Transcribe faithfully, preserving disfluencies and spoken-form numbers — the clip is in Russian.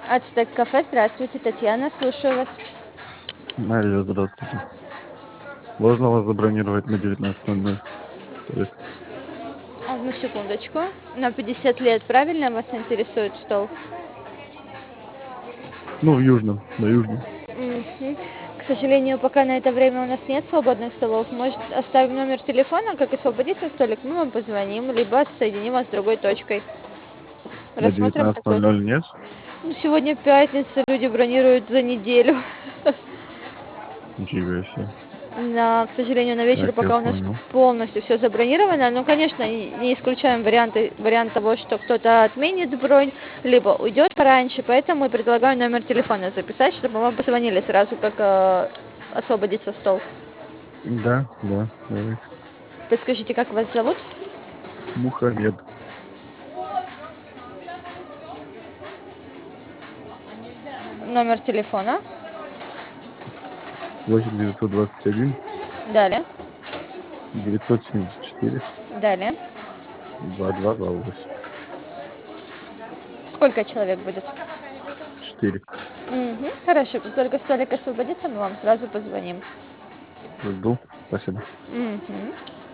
Ацтек кафе, здравствуйте, Татьяна, слушаю вас. Алло, здравствуйте. Можно вас забронировать на девятнадцать ноль ноль? Столик. Одну секундочку. На пятьдесят лет, правильно вас интересует стол? Ну, в Южном, на Южном. Мгм. К сожалению, пока на это время у нас нет свободных столов. Может, оставим номер телефона, как освободится столик, мы вам позвоним, либо соединим вас с другой точкой. На Рассмотрим девятнадцать ноль такой. ноль нет? Ну, сегодня пятница, люди бронируют за неделю. Ничего себе. На, к сожалению, на вечер Так, я пока у нас понял. полностью все забронировано. Но, конечно, и не исключаем варианты, вариант того, что кто-то отменит бронь, либо уйдет пораньше. Поэтому предлагаю номер телефона записать, чтобы вам позвонили сразу, как э, освободится стол. Да, да, давайте. Подскажите, как вас зовут? Мухаммед. Номер телефона. восемь девятьсот двадцать один Далее. девятьсот семьдесят четыре Далее. два два два восемь. Сколько человек будет? Четыре. Угу. Хорошо, как только столик освободится, мы вам сразу позвоним. Жду. Спасибо. Угу.